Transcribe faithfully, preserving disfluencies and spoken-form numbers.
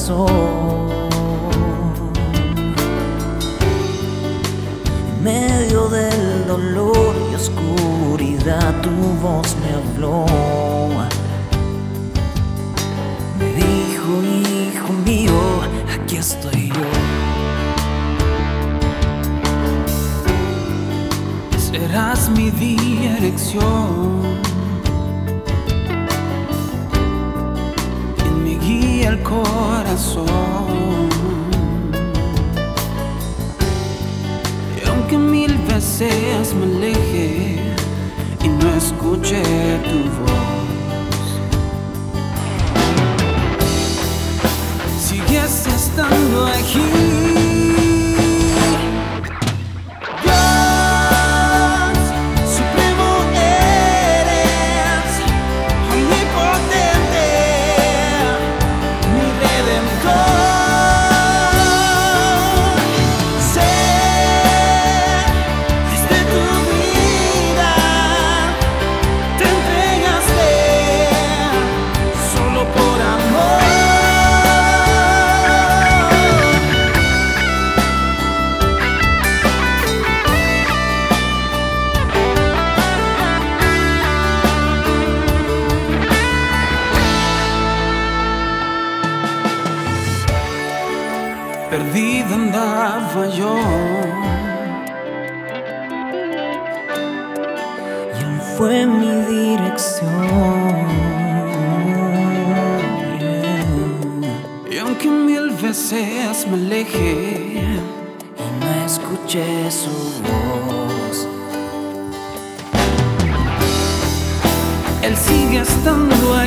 corazón. En medio del dolor y oscuridad tu voz me habló. Me dijo, hijo mío, aquí estoy yo. Serás mi dirección, quien me guía el corazón. Y aunque mil veces me aleje y no escuche tu voz, sigues estando aquí. Perdido andaba yo, y él fue mi dirección, yeah. Y aunque mil veces me alejé y no escuché su voz, él sigue estando ahí.